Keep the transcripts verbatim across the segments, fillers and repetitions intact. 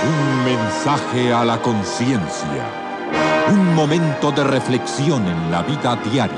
Un mensaje a la conciencia. Un momento de reflexión en la vida diaria.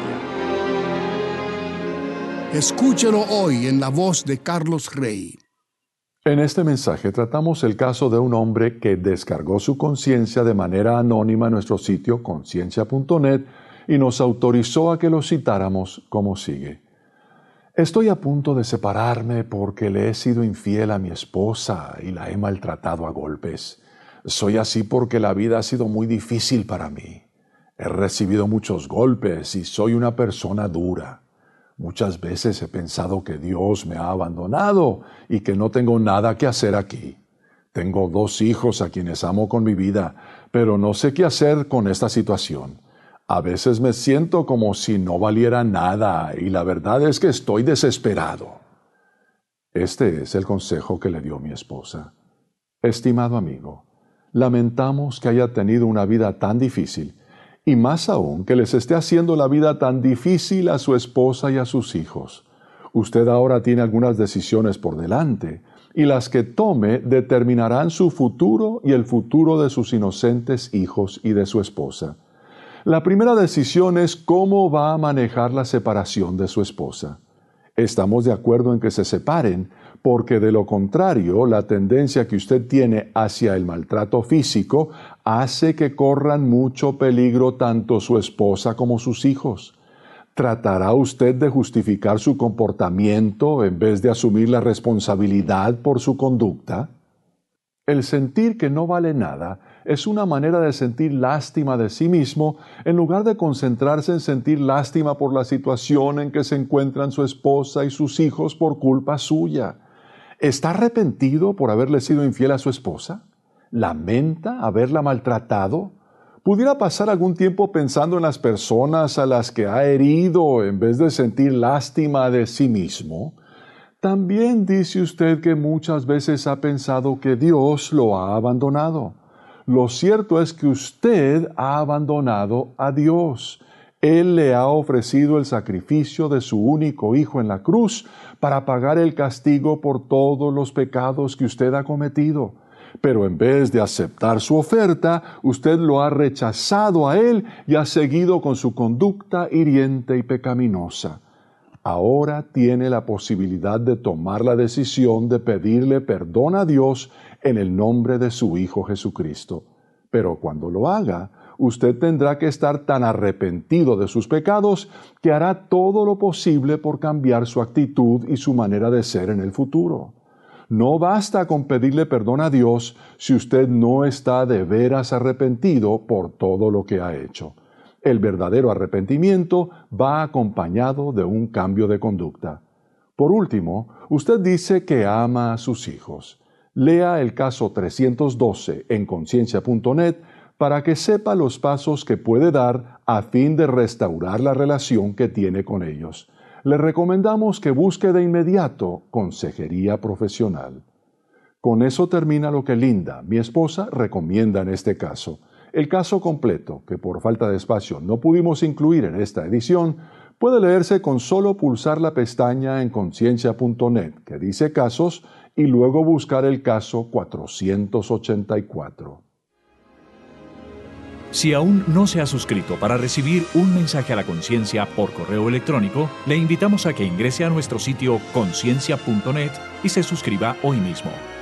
Escúchelo hoy en la voz de Carlos Rey. En este mensaje tratamos el caso de un hombre que descargó su conciencia de manera anónima en nuestro sitio conciencia punto net y nos autorizó a que lo citáramos como sigue. Estoy a punto de separarme porque le he sido infiel a mi esposa y la he maltratado a golpes. Soy así porque la vida ha sido muy difícil para mí. He recibido muchos golpes y soy una persona dura. Muchas veces he pensado que Dios me ha abandonado y que no tengo nada que hacer aquí. Tengo dos hijos a quienes amo con mi vida, pero no sé qué hacer con esta situación. A veces me siento como si no valiera nada y la verdad es que estoy desesperado. Este es el consejo que le dio mi esposa. Estimado amigo, lamentamos que haya tenido una vida tan difícil y más aún que les esté haciendo la vida tan difícil a su esposa y a sus hijos. Usted ahora tiene algunas decisiones por delante y las que tome determinarán su futuro y el futuro de sus inocentes hijos y de su esposa. La primera decisión es cómo va a manejar la separación de su esposa. Estamos de acuerdo en que se separen, porque de lo contrario, la tendencia que usted tiene hacia el maltrato físico hace que corran mucho peligro tanto su esposa como sus hijos. ¿Tratará usted de justificar su comportamiento en vez de asumir la responsabilidad por su conducta? El sentir que no vale nada es una manera de sentir lástima de sí mismo en lugar de concentrarse en sentir lástima por la situación en que se encuentran su esposa y sus hijos por culpa suya. ¿Está arrepentido por haberle sido infiel a su esposa? ¿Lamenta haberla maltratado? ¿Pudiera pasar algún tiempo pensando en las personas a las que ha herido en vez de sentir lástima de sí mismo? También dice usted que muchas veces ha pensado que Dios lo ha abandonado. Lo cierto es que usted ha abandonado a Dios. Él le ha ofrecido el sacrificio de su único Hijo en la cruz para pagar el castigo por todos los pecados que usted ha cometido. Pero en vez de aceptar su oferta, usted lo ha rechazado a Él y ha seguido con su conducta hiriente y pecaminosa. Ahora tiene la posibilidad de tomar la decisión de pedirle perdón a Dios en el nombre de su Hijo Jesucristo. Pero cuando lo haga, usted tendrá que estar tan arrepentido de sus pecados que hará todo lo posible por cambiar su actitud y su manera de ser en el futuro. No basta con pedirle perdón a Dios si usted no está de veras arrepentido por todo lo que ha hecho. El verdadero arrepentimiento va acompañado de un cambio de conducta. Por último, usted dice que ama a sus hijos. Lea el caso trescientos doce en conciencia punto net para que sepa los pasos que puede dar a fin de restaurar la relación que tiene con ellos. Le recomendamos que busque de inmediato consejería profesional. Con eso termina lo que Linda, mi esposa, recomienda en este caso. El caso completo, que por falta de espacio no pudimos incluir en esta edición, puede leerse con solo pulsar la pestaña en conciencia punto net que dice casos y luego buscar el caso cuatrocientos ochenta y cuatro. Si aún no se ha suscrito para recibir un mensaje a la conciencia por correo electrónico, le invitamos a que ingrese a nuestro sitio conciencia punto net y se suscriba hoy mismo.